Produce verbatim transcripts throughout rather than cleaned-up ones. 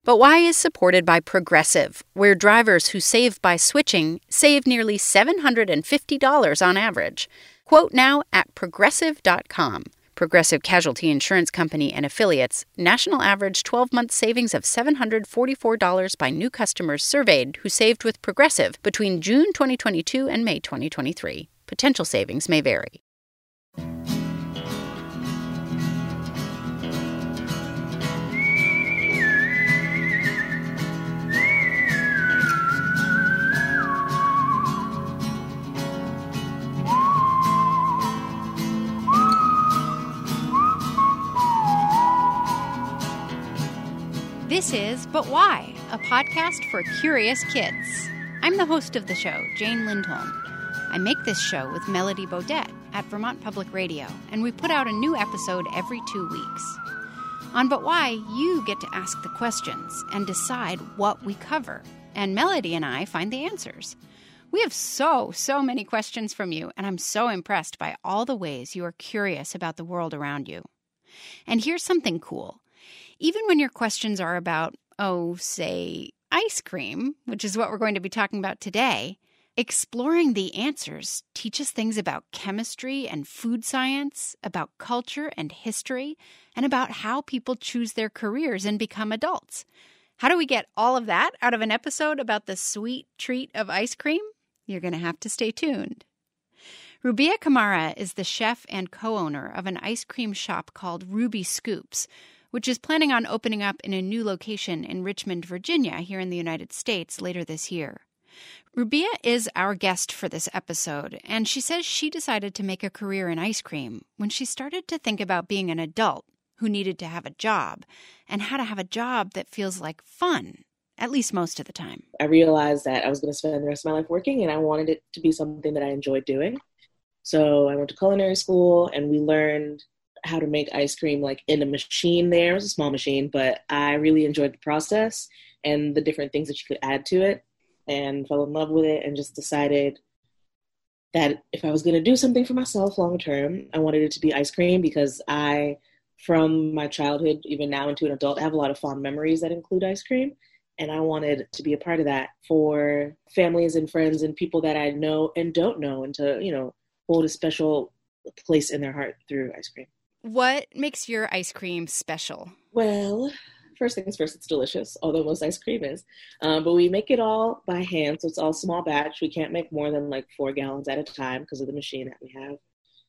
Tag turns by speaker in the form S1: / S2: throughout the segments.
S1: But Why is supported by Progressive, where drivers who save by switching save nearly seven hundred fifty dollars on average. Quote now at progressive dot com. Progressive Casualty Insurance Company and Affiliates. National average twelve-month savings of seven hundred forty-four dollars by new customers surveyed who saved with Progressive between June twenty twenty-two and May twenty twenty-three. Potential savings may vary. This is But Why, a podcast for curious kids. I'm the host of the show, Jane Lindholm. I make this show with Melody Bodette at Vermont Public Radio, and we put out a new episode every two weeks. On But Why, you get to ask the questions and decide what we cover, and Melody and I find the answers. We have so, so many questions from you, and I'm so impressed by all the ways you are curious about the world around you. And here's something cool. Even when your questions are about, oh, say, ice cream, which is what we're going to be talking about today, exploring the answers teaches things about chemistry and food science, about culture and history, and about how people choose their careers and become adults. How do we get all of that out of an episode about the sweet treat of ice cream? You're going to have to stay tuned. Rubia Kamara is the chef and co-owner of an ice cream shop called Ruby Scoops, which is planning on opening up in a new location in Richmond, Virginia, here in the United States later this year. Rubia is our guest for this episode, and she says she decided to make a career in ice cream when she started to think about being an adult who needed to have a job, and how to have a job that feels like fun, at least most of the time.
S2: I realized that I was going to spend the rest of my life working, and I wanted it to be something that I enjoyed doing. So I went to culinary school, and we learned how to make ice cream like in a machine there. It was a small machine, but I really enjoyed the process and the different things that you could add to it, and fell in love with it, and just decided that if I was going to do something for myself long term, I wanted it to be ice cream, because I, from my childhood, even now into an adult, I have a lot of fond memories that include ice cream. And I wanted to be a part of that for families and friends and people that I know and don't know, and to, you know, hold a special place in their heart through ice cream.
S1: What makes your ice cream special?
S2: Well, first things first, it's delicious, although most ice cream is. Um, but we make it all by hand, so it's all small batch. We can't make more than like four gallons at a time because of the machine that we have.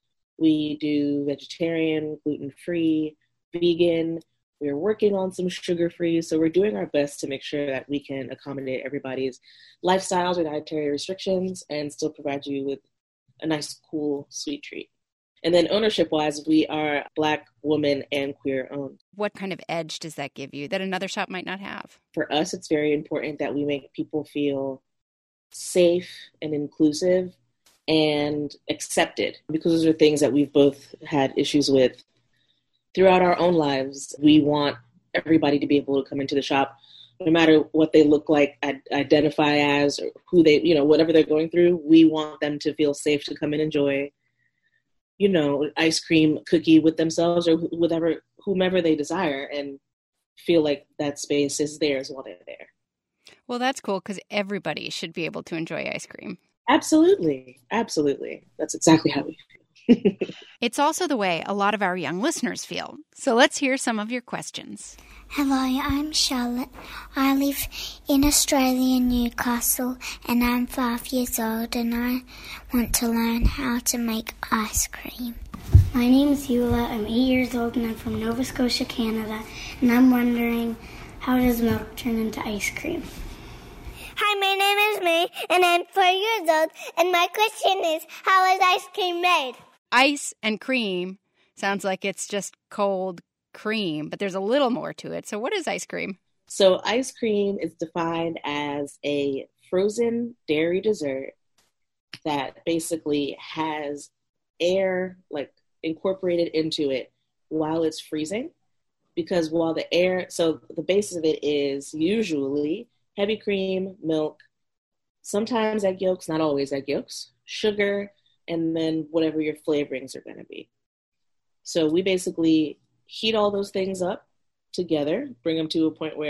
S2: We do vegetarian, gluten-free, vegan. We're working on some sugar-free, so we're doing our best to make sure that we can accommodate everybody's lifestyles or dietary restrictions and still provide you with a nice, cool, sweet treat. And then ownership-wise, we are Black, woman, and queer-owned.
S1: What kind of edge does that give you that another shop might not have?
S2: For us, it's very important that we make people feel safe and inclusive and accepted, because those are things that we've both had issues with throughout our own lives. We want everybody to be able to come into the shop, no matter what they look like, identify as, or who they, you know, whatever they're going through. We want them to feel safe to come and enjoy, you know, ice cream, cookie with themselves, or whatever, whomever they desire, and feel like that space is theirs while they're there.
S1: Well, that's cool, because everybody should be able to enjoy ice cream. Absolutely.
S2: Absolutely. That's exactly how we feel.
S1: It's also the way a lot of our young listeners feel. So let's hear some of your questions.
S3: Hello, I'm Charlotte. I live in Australia, Newcastle, and I'm five years old, and I want to learn how to make ice cream.
S4: My name is Eula. I'm eight years old, and I'm from Nova Scotia, Canada, and I'm wondering, how does milk turn into ice cream?
S5: Hi, my name is May, and I'm four years old, and my question is, how is ice cream made?
S1: Ice and cream sounds like it's just cold cream, but there's a little more to it. So what is ice cream?
S2: So ice cream is defined as a frozen dairy dessert that basically has air like incorporated into it while it's freezing. Because while the air, so the basis of it is usually heavy cream, milk, sometimes egg yolks, not always egg yolks, sugar, and then whatever your flavorings are going to be. So we basically heat all those things up together, bring them to a point where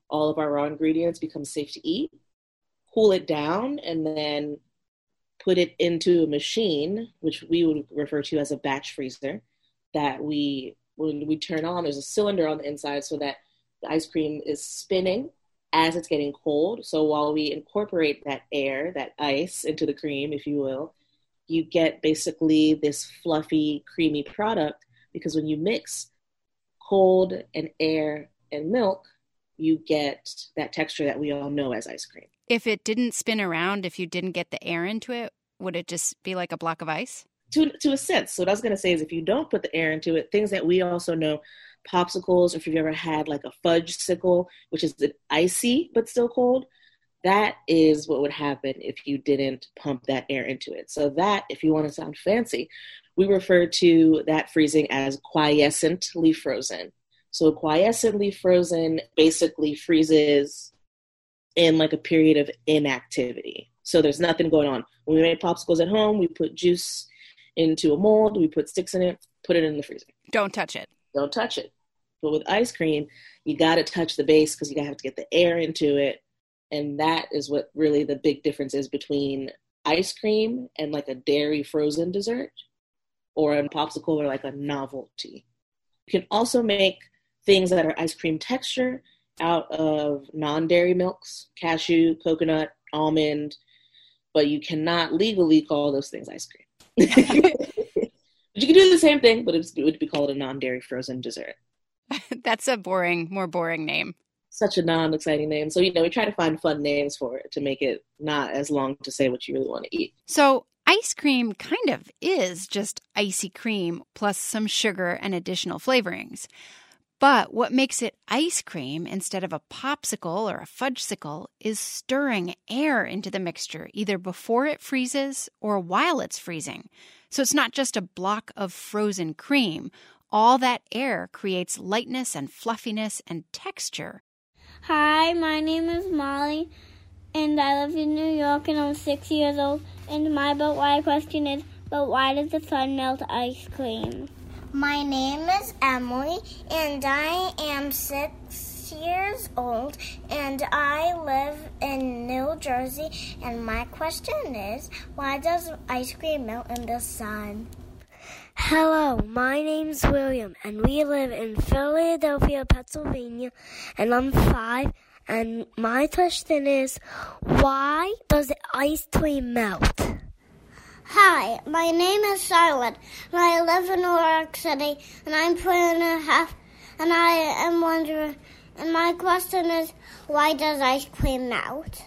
S2: all of our raw ingredients become safe to eat, cool it down, and then put it into a machine, which we would refer to as a batch freezer, that we, when we turn on, there's a cylinder on the inside so that the ice cream is spinning as it's getting cold. So while we incorporate that air, that ice into the cream, if you will, you get basically this fluffy, creamy product, because when you mix cold and air and milk, you get that texture that we all know as ice cream.
S1: If it didn't spin around, if you didn't get the air into it, would it just be like a block of ice?
S2: To to a sense. So what I was going to say is if you don't put the air into it, things that we also know, popsicles, or if you've ever had like a fudge sickle, which is icy but still cold, that is what would happen if you didn't pump that air into it. So that, if you want to sound fancy, we refer to that freezing as quiescently frozen. So quiescently frozen basically freezes in like a period of inactivity. So there's nothing going on. When we make popsicles at home, we put juice into a mold, we put sticks in it, put it in the freezer.
S1: Don't touch it.
S2: Don't touch it. But with ice cream, you got to touch the base because you got to have to get the air into it. And that is what really the big difference is between ice cream and like a dairy frozen dessert or a popsicle or like a novelty. You can also make things that are ice cream texture out of non-dairy milks, cashew, coconut, almond, but you cannot legally call those things ice cream. But you can do the same thing, but it would be called a non-dairy frozen dessert.
S1: That's a boring, more boring name.
S2: Such a non-exciting name. So, you know, we try to find fun names for it to make it not as long to say what you really want to eat.
S1: So ice cream kind of is just icy cream plus some sugar and additional flavorings. But what makes it ice cream instead of a popsicle or a fudgesicle is stirring air into the mixture, either before it freezes or while it's freezing. So it's not just a block of frozen cream. All that air creates lightness and fluffiness and texture.
S5: Hi, my name is Molly, and I live in New York, and I'm six years old. And my but why question is, but why does the sun melt ice cream?
S3: My name is Emily, and I am six years old, and I live in New Jersey. And my question is, why does ice cream melt in the sun?
S6: Hello, my name's William, and we live in Philadelphia, Pennsylvania, and I'm five. And my question is, why does ice cream melt?
S5: Hi, my name is Charlotte, and I live in New York City, and I'm four and a half, and I am wondering, and my question is, why does ice cream melt?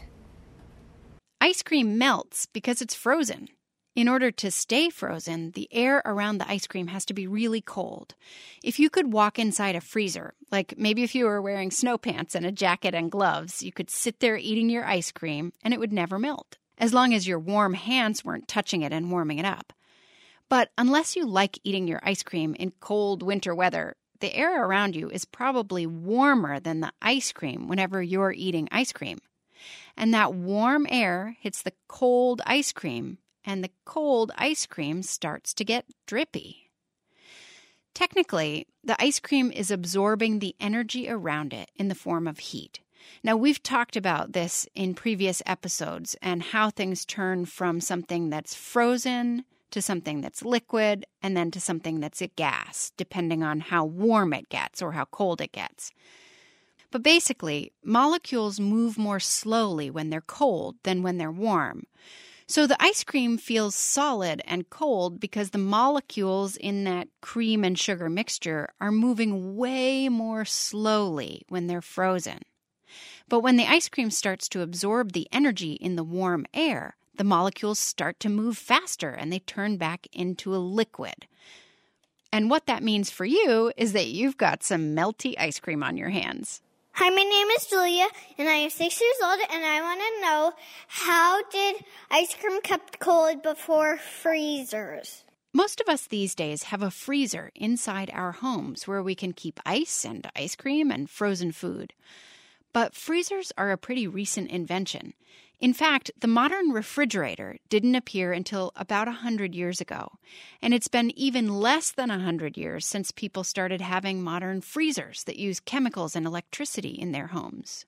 S1: Ice cream melts because it's frozen. In order to stay frozen, the air around the ice cream has to be really cold. If you could walk inside a freezer, like maybe if you were wearing snow pants and a jacket and gloves, you could sit there eating your ice cream and it would never melt, as long as your warm hands weren't touching it and warming it up. But unless you like eating your ice cream in cold winter weather, the air around you is probably warmer than the ice cream whenever you're eating ice cream. And that warm air hits the cold ice cream, and the cold ice cream starts to get drippy. Technically, the ice cream is absorbing the energy around it in the form of heat. Now, we've talked about this in previous episodes and how things turn from something that's frozen to something that's liquid and then to something that's a gas, depending on how warm it gets or how cold it gets. But basically, molecules move more slowly when they're cold than when they're warm. So the ice cream feels solid and cold because the molecules in that cream and sugar mixture are moving way more slowly when they're frozen. But when the ice cream starts to absorb the energy in the warm air, the molecules start to move faster and they turn back into a liquid. And what that means for you is that you've got some melty ice cream on your hands.
S5: Hi, my name is Julia, and I am six years old, and I want to know, how did ice cream kept cold before freezers?
S1: Most of us these days have a freezer inside our homes where we can keep ice and ice cream and frozen food. But freezers are a pretty recent invention. In fact, the modern refrigerator didn't appear until about one hundred years ago, and it's been even less than one hundred years since people started having modern freezers that use chemicals and electricity in their homes.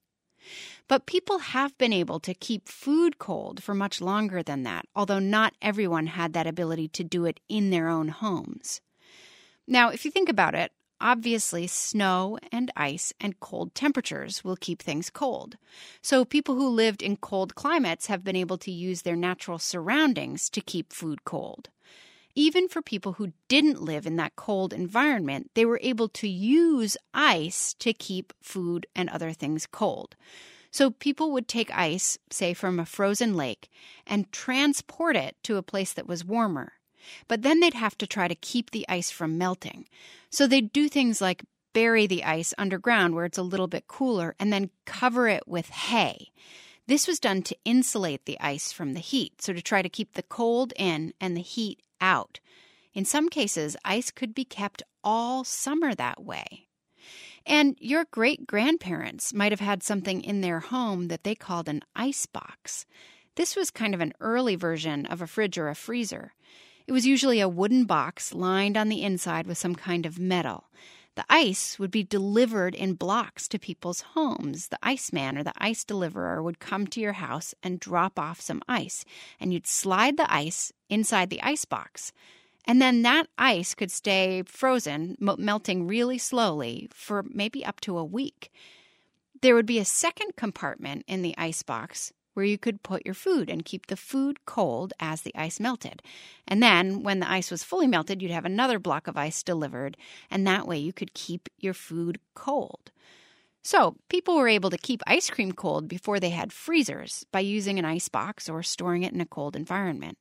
S1: But people have been able to keep food cold for much longer than that, although not everyone had that ability to do it in their own homes. Now, if you think about it, obviously snow and ice and cold temperatures will keep things cold. So people who lived in cold climates have been able to use their natural surroundings to keep food cold. Even for people who didn't live in that cold environment, they were able to use ice to keep food and other things cold. So people would take ice, say from a frozen lake, and transport it to a place that was warmer. But then they'd have to try to keep the ice from melting. So they'd do things like bury the ice underground where it's a little bit cooler and then cover it with hay. This was done to insulate the ice from the heat, so to try to keep the cold in and the heat out. In some cases, ice could be kept all summer that way. And your great-grandparents might have had something in their home that they called an ice box. This was kind of an early version of a fridge or a freezer. It was usually a wooden box lined on the inside with some kind of metal. The ice would be delivered in blocks to people's homes. The iceman or the ice deliverer would come to your house and drop off some ice, and you'd slide the ice inside the ice box. And then that ice could stay frozen, melting really slowly for maybe up to a week. There would be a second compartment in the ice box where you could put your food and keep the food cold as the ice melted. And then when the ice was fully melted, you'd have another block of ice delivered, and that way you could keep your food cold. So people were able to keep ice cream cold before they had freezers by using an ice box or storing it in a cold environment.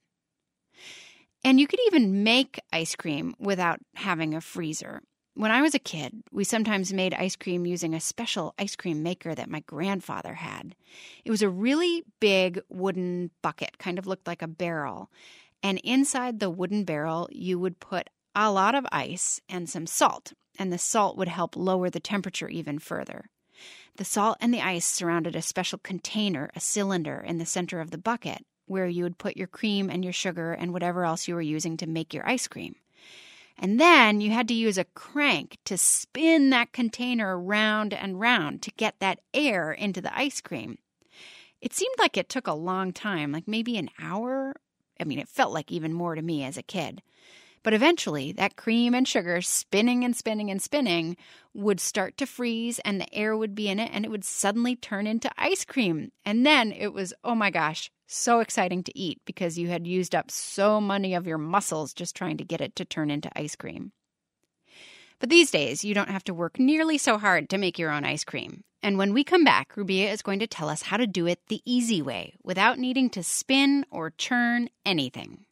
S1: And you could even make ice cream without having a freezer. When I was a kid, we sometimes made ice cream using a special ice cream maker that my grandfather had. It was a really big wooden bucket, kind of looked like a barrel. And inside the wooden barrel, you would put a lot of ice and some salt, and the salt would help lower the temperature even further. The salt and the ice surrounded a special container, a cylinder, in the center of the bucket, where you would put your cream and your sugar and whatever else you were using to make your ice cream. And then you had to use a crank to spin that container round and round to get that air into the ice cream. It seemed like it took a long time, like maybe an hour. I mean, it felt like even more to me as a kid. But eventually, that cream and sugar spinning and spinning and spinning would start to freeze, and the air would be in it, and it would suddenly turn into ice cream. And then it was, oh my gosh, so exciting to eat because you had used up so many of your muscles just trying to get it to turn into ice cream. But these days, you don't have to work nearly so hard to make your own ice cream. And when we come back, Rubia is going to tell us how to do it the easy way without needing to spin or churn anything.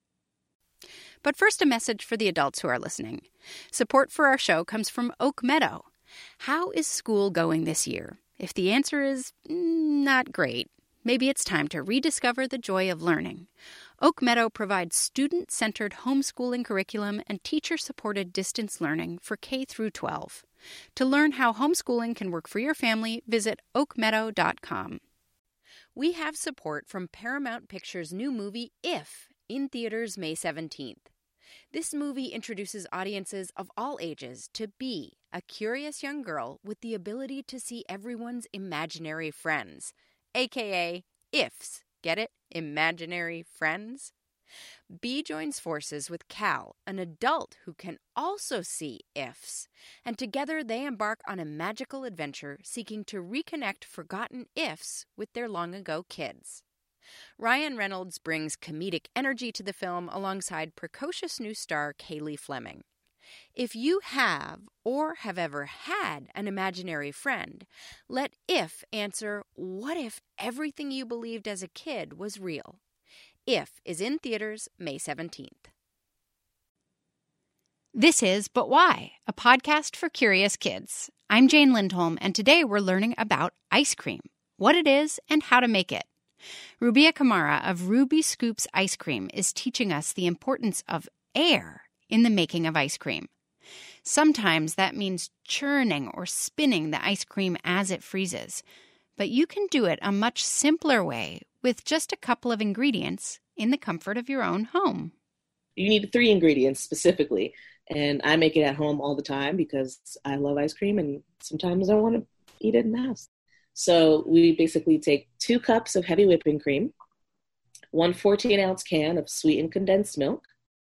S1: But first, a message for the adults who are listening. Support for our show comes from Oak Meadow. How is school going this year? If the answer is mm, not great, maybe it's time to rediscover the joy of learning. Oak Meadow provides student-centered homeschooling curriculum and teacher-supported distance learning for K through twelve. To learn how homeschooling can work for your family, visit oak meadow dot com. We have support from Paramount Pictures' new movie, If, in theaters May seventeenth. This movie introduces audiences of all ages to Bee, a curious young girl with the ability to see everyone's imaginary friends, aka ifs. Get it? Imaginary friends? Bee joins forces with Cal, an adult who can also see ifs, and together they embark on a magical adventure seeking to reconnect forgotten ifs with their long-ago kids. Ryan Reynolds brings comedic energy to the film alongside precocious new star Kaylee Fleming. If you have or have ever had an imaginary friend, let If answer, what if everything you believed as a kid was real? If is in theaters May seventeenth. This is But Why, a podcast for curious kids. I'm Jane Lindholm, and today we're learning about ice cream, what it is, and how to make it. Rubia Kamara of Ruby Scoops Ice Cream is teaching us the importance of air in the making of ice cream. Sometimes that means churning or spinning the ice cream as it freezes, but you can do it a much simpler way with just a couple of ingredients in the comfort of your own home.
S2: You need three ingredients specifically, and I make it at home all the time because I love ice cream and sometimes I want to eat it in the house. So we basically take two cups of heavy whipping cream, one fourteen ounce can of sweetened condensed milk,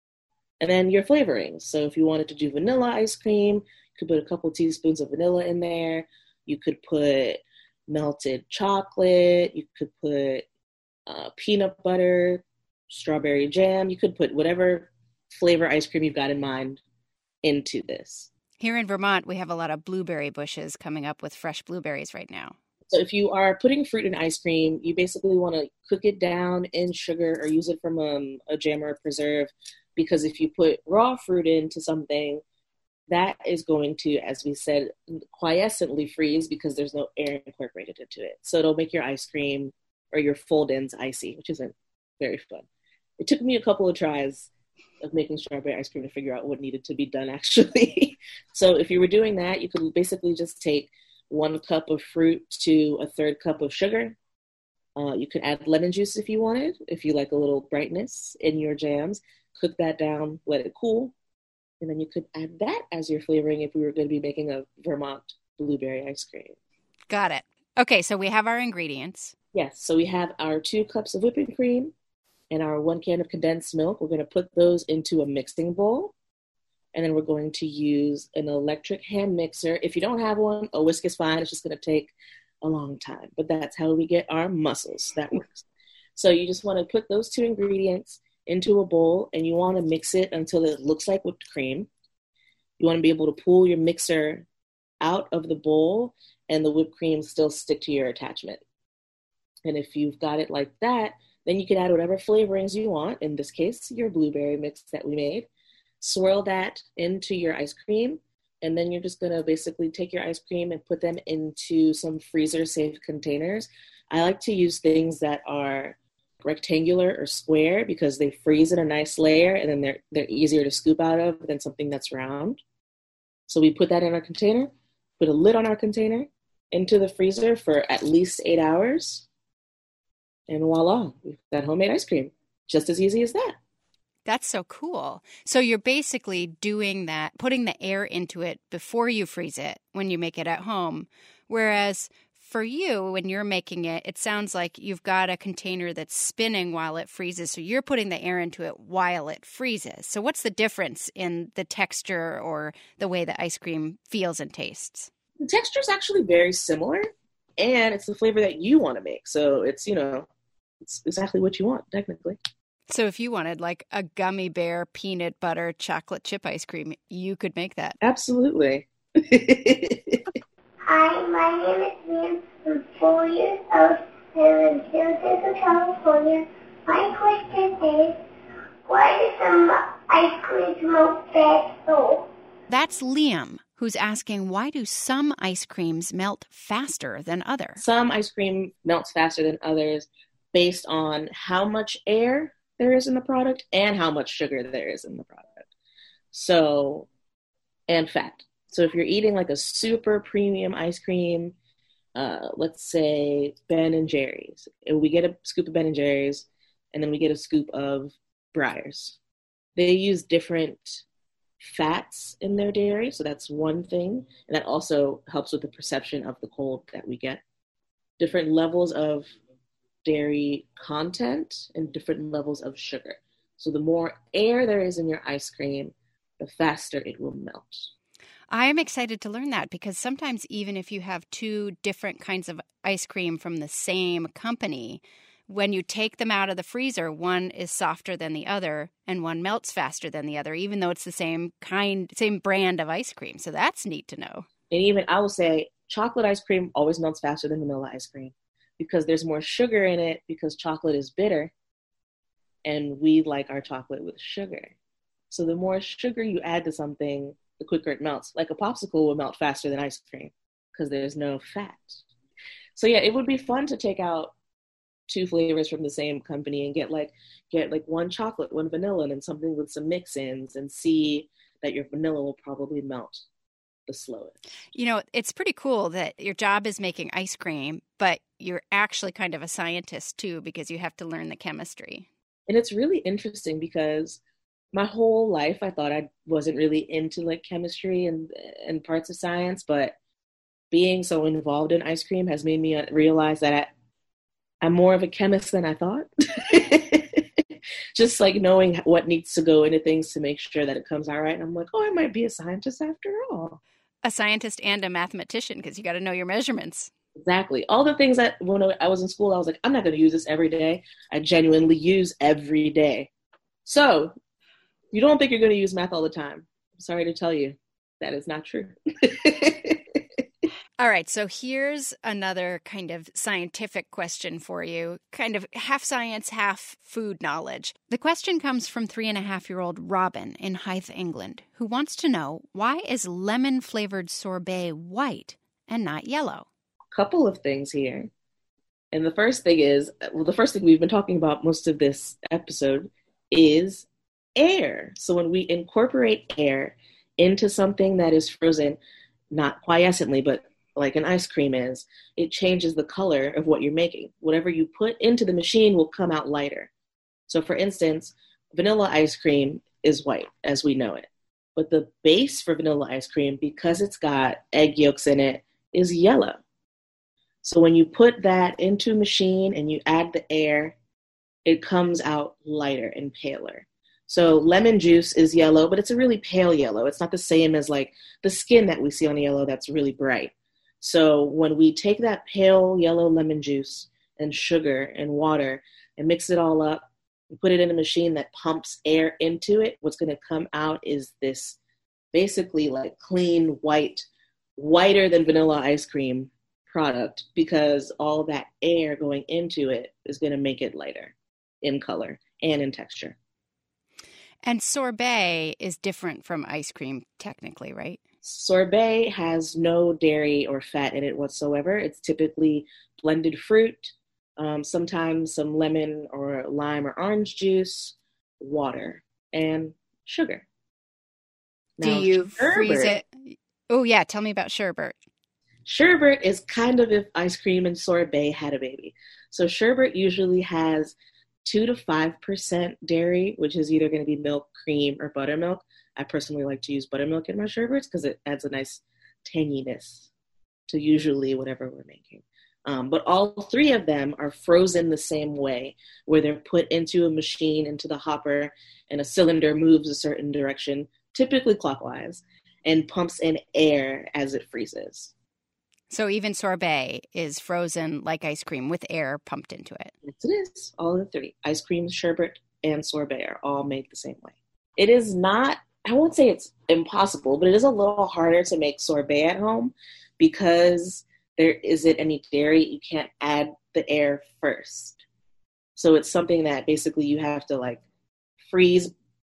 S2: and then your flavorings. So if you wanted to do vanilla ice cream, you could put a couple teaspoons of vanilla in there. You could put melted chocolate. You could put uh, peanut butter, strawberry jam. You could put whatever flavor ice cream you've got in mind into this.
S1: Here in Vermont, we have a lot of blueberry bushes coming up with fresh blueberries right now.
S2: So if you are putting fruit in ice cream, you basically want to cook it down in sugar or use it from um, a jam or a preserve, because if you put raw fruit into something, that is going to, as we said, quiescently freeze because there's no air incorporated into it. So it'll make your ice cream or your fold-ins icy, which isn't very fun. It took me a couple of tries of making strawberry ice cream to figure out what needed to be done, actually. So if you were doing that, you could basically just take one cup of fruit to a third cup of sugar. Uh, you could add lemon juice if you wanted, if you like a little brightness in your jams. Cook that down, let it cool, and then you could add that as your flavoring if we were going to be making a Vermont blueberry ice cream.
S1: Got it. Okay, so we have our ingredients.
S2: Yes, so we have our two cups of whipping cream and our one can of condensed milk. We're going to put those into a mixing bowl. And then we're going to use an electric hand mixer. If you don't have one, a whisk is fine. It's just going to take a long time. But that's how we get our mussels. That works. So you just want to put those two ingredients into a bowl, and you want to mix it until it looks like whipped cream. You want to be able to pull your mixer out of the bowl and the whipped cream still stick to your attachment. And if you've got it like that, then you can add whatever flavorings you want. In this case, your blueberry mix that we made. Swirl that into your ice cream, and then you're just going to basically take your ice cream and put them into some freezer-safe containers. I like to use things that are rectangular or square because they freeze in a nice layer, and then they're they're easier to scoop out of than something that's round. So we put that in our container, put a lid on our container, into the freezer for at least eight hours, and voila, we've got homemade ice cream. Just as easy as that.
S1: That's so cool. So you're basically doing that, putting the air into it before you freeze it when you make it at home. Whereas for you, when you're making it, it sounds like you've got a container that's spinning while it freezes. So you're putting the air into it while it freezes. So what's the difference in the texture or the way the ice cream feels and tastes?
S2: The texture is actually very similar, and it's the flavor that you want to make. So it's, you know, it's exactly what you want, technically.
S1: So if you wanted like a gummy bear peanut butter chocolate chip ice cream, you could make that.
S2: Absolutely.
S5: Hi, my name is Liam. I'm four years old. I live in San Francisco, California. My question is, why do some ice creams melt faster?
S1: That's Liam, who's asking, why do some ice creams melt faster than others?
S2: Some ice cream melts faster than others based on how much air there is in the product and how much sugar there is in the product. So, and fat. So if you're eating like a super premium ice cream, uh, let's say Ben and Jerry's, and we get a scoop of Ben and Jerry's, and then we get a scoop of Breyers. They use different fats in their dairy, so that's one thing. And that also helps with the perception of the cold that we get. Different levels of dairy content and different levels of sugar. So the more air there is in your ice cream, the faster it will melt.
S1: I am excited to learn that because sometimes even if you have two different kinds of ice cream from the same company, when you take them out of the freezer, one is softer than the other and one melts faster than the other, even though it's the same kind, same brand of ice cream. So that's neat to know.
S2: And even I will say chocolate ice cream always melts faster than vanilla ice cream because there's more sugar in it because chocolate is bitter and we like our chocolate with sugar. So the more sugar you add to something, the quicker it melts. Like a popsicle will melt faster than ice cream because there's no fat. So yeah, it would be fun to take out two flavors from the same company and get like get like one chocolate, one vanilla, and then something with some mix-ins and see that your vanilla will probably melt the slowest.
S1: You know, it's pretty cool that your job is making ice cream, but you're actually kind of a scientist too because you have to learn the chemistry.
S2: And it's really interesting because my whole life, I thought I wasn't really into like chemistry and and parts of science, but being so involved in ice cream has made me realize that I, I'm more of a chemist than I thought. Just like knowing what needs to go into things to make sure that it comes out right. And I'm like, oh, I might be a scientist after all.
S1: A scientist and a mathematician, because you got to know your measurements.
S2: Exactly. All the things that when I was in school, I was like, I'm not going to use this every day. I genuinely use every day. So you don't think you're going to use math all the time. I'm sorry to tell you, that is not true.
S1: All right, so here's another kind of scientific question for you, kind of half science, half food knowledge. The question comes from three and a half year old Robin in Hythe, England, who wants to know, why is lemon flavored sorbet white and not yellow?
S2: Couple of things here. And the first thing is, well, the first thing we've been talking about most of this episode is air. So when we incorporate air into something that is frozen, not quiescently, but like an ice cream is, it changes the color of what you're making. Whatever you put into the machine will come out lighter. So for instance, vanilla ice cream is white as we know it. But the base for vanilla ice cream, because it's got egg yolks in it, is yellow. So when you put that into a machine and you add the air, it comes out lighter and paler. So lemon juice is yellow, but it's a really pale yellow. It's not the same as like the skin that we see on yellow that's really bright. So when we take that pale yellow lemon juice and sugar and water and mix it all up and put it in a machine that pumps air into it, what's going to come out is this basically like clean, white, whiter than vanilla ice cream product, because all that air going into it is going to make it lighter in color and in texture.
S1: And sorbet is different from ice cream technically, right?
S2: Sorbet has no dairy or fat in it whatsoever. It's typically blended fruit, um, sometimes some lemon or lime or orange juice, water, and sugar.
S1: Now, Do you sherbet, freeze it? Oh, yeah. Tell me about sherbet.
S2: Sherbet is kind of if ice cream and sorbet had a baby. So sherbet usually has two to five percent dairy, which is either going to be milk, cream, or buttermilk. I personally like to use buttermilk in my sherbets because it adds a nice tanginess to usually whatever we're making. Um, but all three of them are frozen the same way, where they're put into a machine, into the hopper, and a cylinder moves a certain direction, typically clockwise, and pumps in air as it freezes.
S1: So even sorbet is frozen like ice cream with air pumped into it.
S2: Yes, it is. All the three. Ice cream, sherbet, and sorbet are all made the same way. It is not, I won't say it's impossible, but it is a little harder to make sorbet at home because there isn't any dairy. You can't add the air first. So it's something that basically you have to like freeze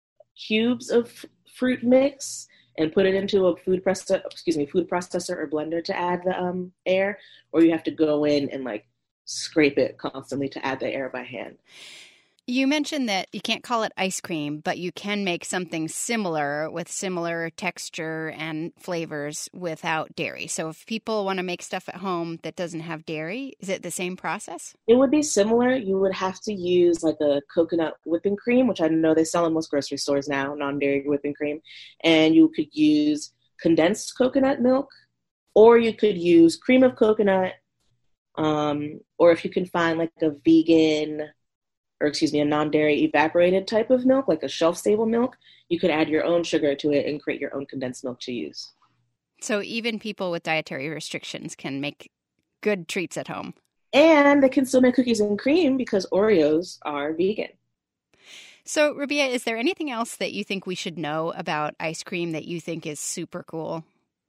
S2: cubes of f- fruit mix and put it into a food processor, excuse me, food processor or blender to add the um, air, or you have to go in and like scrape it constantly to add the air by hand.
S1: You mentioned that you can't call it ice cream, but you can make something similar with similar texture and flavors without dairy. So if people want to make stuff at home that doesn't have dairy, is it the same process?
S2: It would be similar. You would have to use like a coconut whipping cream, which I know they sell in most grocery stores now, non-dairy whipping cream. And you could use condensed coconut milk, or you could use cream of coconut, um, or if you can find like a vegan or excuse me, a non-dairy evaporated type of milk, like a shelf-stable milk, you could add your own sugar to it and create your own condensed milk to use.
S1: So even people with dietary restrictions can make good treats at home.
S2: And they can still make cookies and cream because Oreos are vegan.
S1: So, Rabia, is there anything else that you think we should know about ice cream that you think is super cool?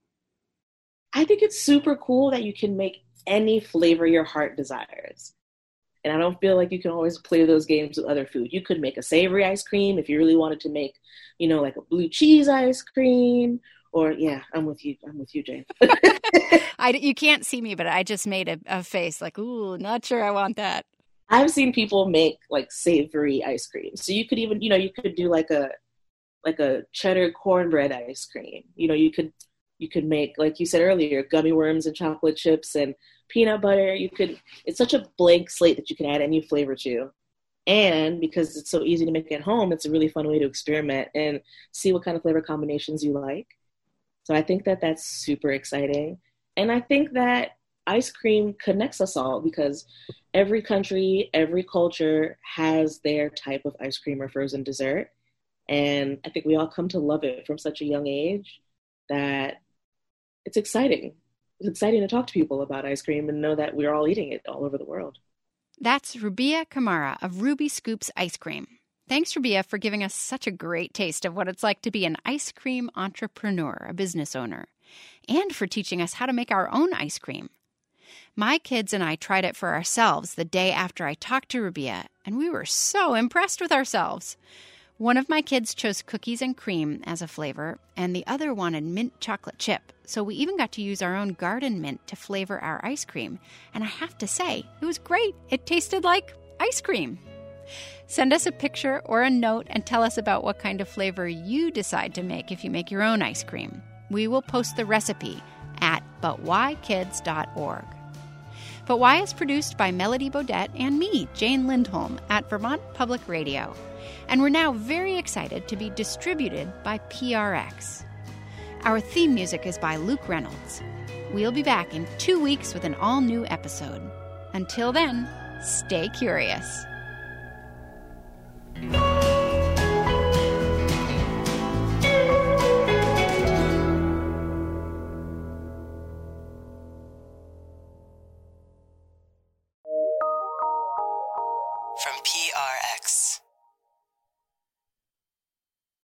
S2: I think it's super cool that you can make any flavor your heart desires. And I don't feel like you can always play those games with other food. You could make a savory ice cream if you really wanted to make, you know, like a blue cheese ice cream. Or, yeah, I'm with you. I'm with you, Jane.
S1: I, you can't see me, but I just made a, a face like, ooh, not sure I want that.
S2: I've seen people make, like, savory ice cream. So you could even, you know, you could do, like, a like a cheddar cornbread ice cream. You know, you could you could make, like you said earlier, gummy worms and chocolate chips and peanut butter. You could, it's such a blank slate that you can add any flavor to. And because it's so easy to make at home, it's a really fun way to experiment and see what kind of flavor combinations you like. So I think that that's super exciting. And I think that ice cream connects us all because every country, every culture has their type of ice cream or frozen dessert. And I think we all come to love it from such a young age that it's exciting. It's exciting to talk to people about ice cream and know that we're all eating it all over the world.
S1: That's Rubia Kamara of Ruby Scoops Ice Cream. Thanks, Rubia, for giving us such a great taste of what it's like to be an ice cream entrepreneur, a business owner, and for teaching us how to make our own ice cream. My kids and I tried it for ourselves the day after I talked to Rubia, and we were so impressed with ourselves. One of my kids chose cookies and cream as a flavor, and the other wanted mint chocolate chip, so we even got to use our own garden mint to flavor our ice cream. And I have to say, it was great. It tasted like ice cream. Send us a picture or a note and tell us about what kind of flavor you decide to make if you make your own ice cream. We will post the recipe at but why kids dot org. But Why is produced by Melody Bodette and me, Jane Lindholm, at Vermont Public Radio. And we're now very excited to be distributed by P R X. Our theme music is by Luke Reynolds. We'll be back in two weeks with an all-new episode. Until then, stay curious.